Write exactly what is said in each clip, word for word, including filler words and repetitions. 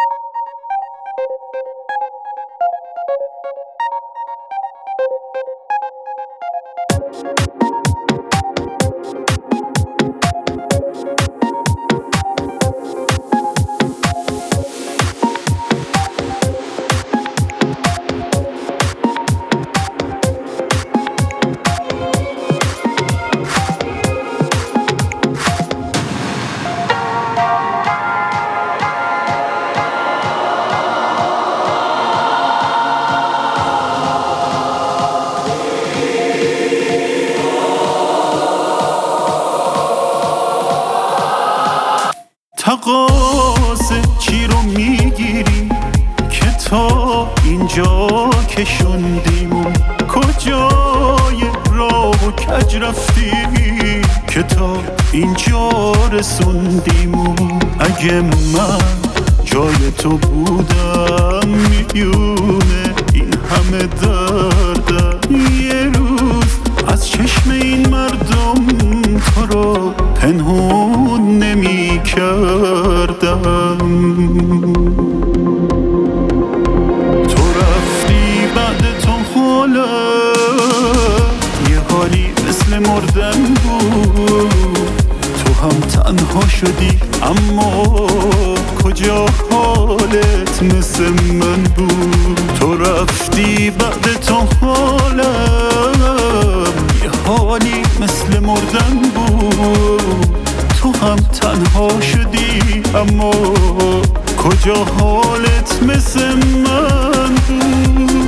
تقاضه چی رو میگیری که تا اینجا کشوندیمون؟ کجای راه و کج رفتی که تا اینجا رسوندیمون؟ اگه من جای تو بودم میونه این همه دردم یه روز از چشم این مردم تو رو پنهون نمی کردم. تو رفتی بعد تو حالا یه حالی مثل مردن بود. تو هم تنها شدی اما کجا حالت مثل من بود؟ تو رفتی بعد تو حالا یه حالی مثل مردن بود. تو هم تنها شدی اما کجا حالت مثل من بود؟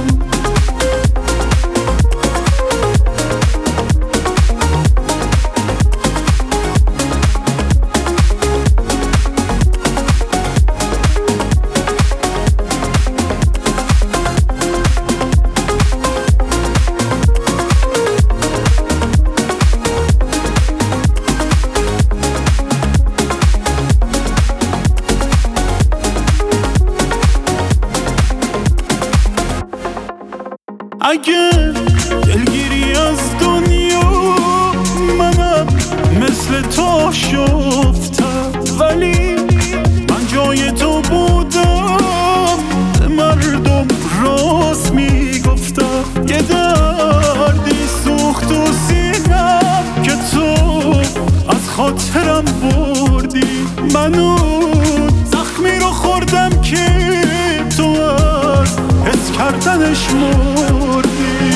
اگه دلگیری از دنیا منم مثل تو شفتم، ولی من جای تو بودم به مردم راست میگفتم. یه دردی سوخت و سینم که تو از خاطرم بردی. منو زخمی رو خوردم که تو از حس کردنش مردی.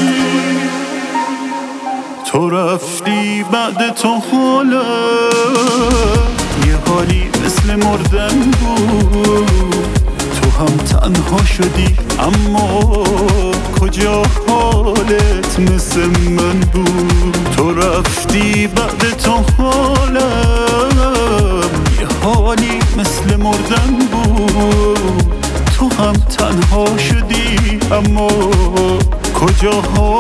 تو رفتی بعد تو حالا یه حالی مثل مردن بود. تو هم تنها شدی اما کجا حالت مثل من بود؟ تو رفتی بعد تو حالا یه حالی مثل مردن بود. تو هم تنها شدی اما کجا حالت